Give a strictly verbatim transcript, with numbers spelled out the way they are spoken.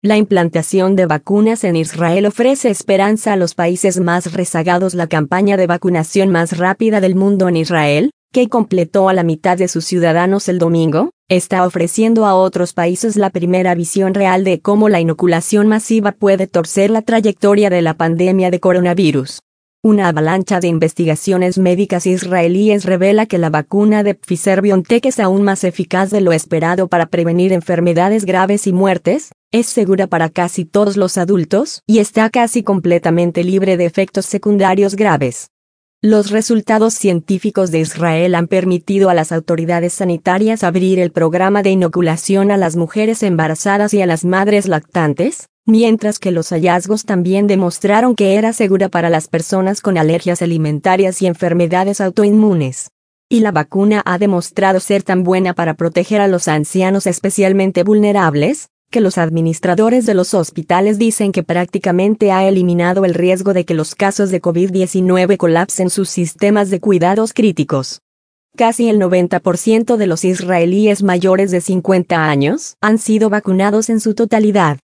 La implantación de vacunas en Israel ofrece esperanza a los países más rezagados. La campaña de vacunación más rápida del mundo en Israel, que completó a la mitad de sus ciudadanos el domingo, está ofreciendo a otros países la primera visión real de cómo la inoculación masiva puede torcer la trayectoria de la pandemia de coronavirus. Una avalancha de investigaciones médicas israelíes revela que la vacuna de Pfizer-BioNTech es aún más eficaz de lo esperado para prevenir enfermedades graves y muertes, es segura para casi todos los adultos y está casi completamente libre de efectos secundarios graves. Los resultados científicos de Israel han permitido a las autoridades sanitarias abrir el programa de inoculación a las mujeres embarazadas y a las madres lactantes, mientras que los hallazgos también demostraron que era segura para las personas con alergias alimentarias y enfermedades autoinmunes. Y la vacuna ha demostrado ser tan buena para proteger a los ancianos especialmente vulnerables, que los administradores de los hospitales dicen que prácticamente ha eliminado el riesgo de que los casos de COVID diecinueve colapsen sus sistemas de cuidados críticos. Casi el noventa por ciento de los israelíes mayores de cincuenta años han sido vacunados en su totalidad.